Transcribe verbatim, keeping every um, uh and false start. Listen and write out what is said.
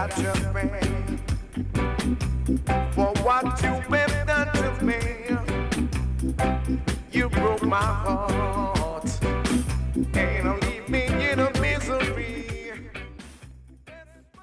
capture me for what you've been done to me. You broke my heart.